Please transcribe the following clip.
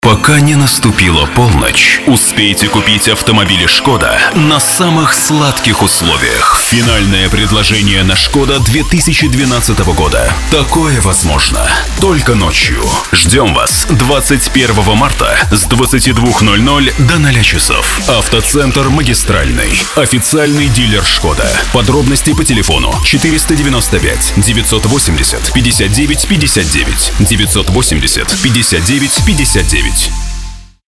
Пока не наступила полночь, успейте купить автомобили «Шкода» на самых сладких условиях. Финальное предложение на «Шкода» 2012 года. Такое возможно только ночью. Ждем вас 21 марта с 22:00 до 0 часов. Автоцентр «Магистральный». Официальный дилер «Шкода». Подробности по телефону 495 980 59 59 980 59 59.